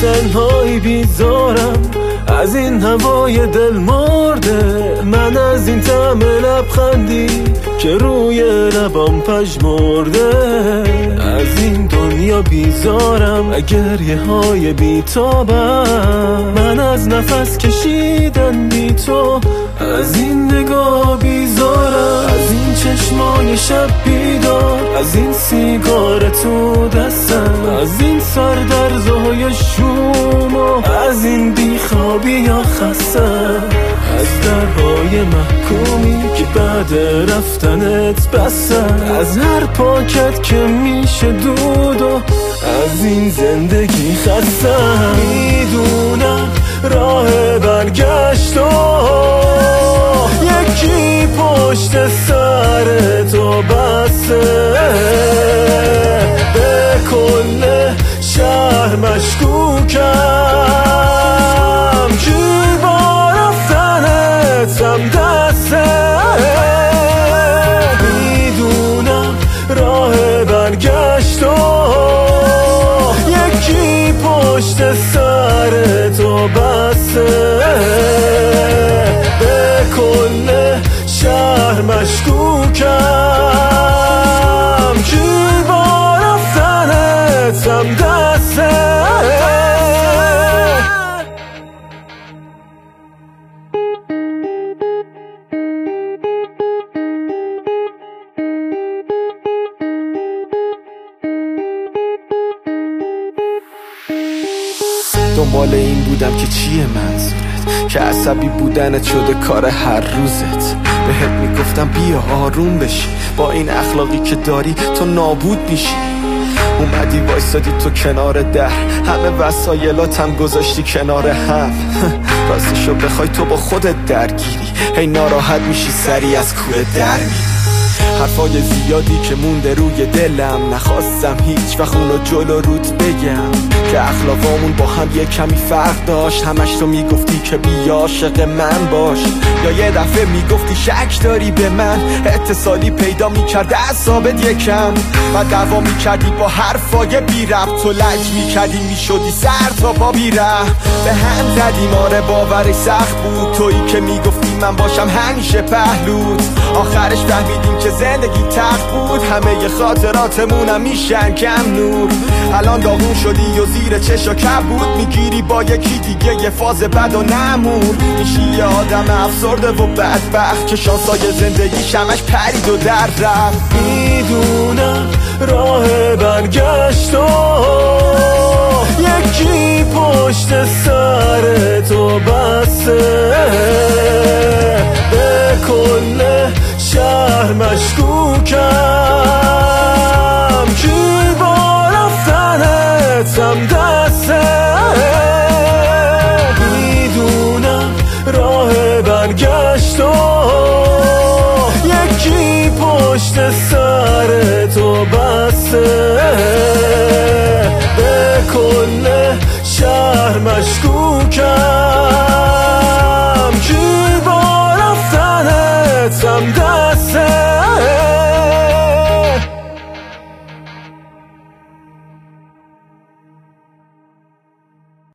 تنهایی بیزارم از این هوای دل مرده، من از این طعم لبخندی که روی لبام پژمرده. از این دنیا بیزارم گریه های بیتابم، من از نفس کشیدن بی تو. از این نگاه بیزارم، از این چشمای شب بیدار، از این سیگار تو دستم، از این سردرزهای شوم و از این بیخوابی یا خستم، از درهای محکومی که بعد رفتنت بستم، از هر پاکت که میشه دود و از این زندگی خستم. میدونم راه برگشت و یکی پشت سر تو بسته، به کل شهر مشکوکم کی با رفتنتم دسته. میدونم راه برگشت و یکی پشت سر تو بسته، به کل شهر مشکوکم کی با رفتنتم دسته. دنبال این بودم که چیه منظورت، که عصبی بودنت شده کار هر روزت. بهت میگفتم بیا آروم بشی، با این اخلاقی که داری تو نابود میشی. اومدی وایسادی تو کنار در، همه وسایلاتم گذاشتی کنار هم. راستشو بخوای تو با خودت درگیری، هی ناراحت میشی سری از کوره در میری. حرفای زیادی که مونده روی دلم، نخواستم هیچ وقت اونو جلو روت بگم، که اخلاقامون با هم یه کمی فرق داشت. همش تو میگفتی که بیا عاشق من باش، یا یه دفعه میگفتی شک داری به من، اتصالی پیدا میکرد اعصابت یکم. و دعوا میکردی با حرفای بی ربط، تو لج میکردی میشدی سر تا پا بی رحم. به هم زدیم آره باورش سخت بود، تویی که میگفتی من باشم همیشه پهلوت. آخرش فهمیدیم که زندگی تخت بود، همه خاطراتمونم میشن کم نور. الان داغون شدی و زیر چشا کبود، میگیری با یکی دیگه یه فاز بد و نمون. میشی یه آدم افسرده و بدبخت که شانسای زندگی شمش پرید و در رفت. میدونم راه برگشت و یکی پشت سر تو بسته، به کل شهر مشکوکم کی با رفتنتم دسته. میدونم راه برگشت و یکی پشت سر تو بسته، به کل شهر مشکوکم